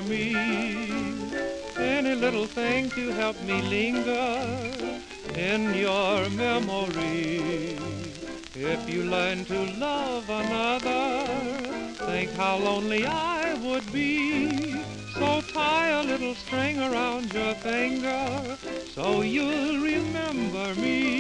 me. Any little thing to help me linger in your memory. If you learn to love another, think how lonely I would be. So tie a little string around your finger so you'll remember me.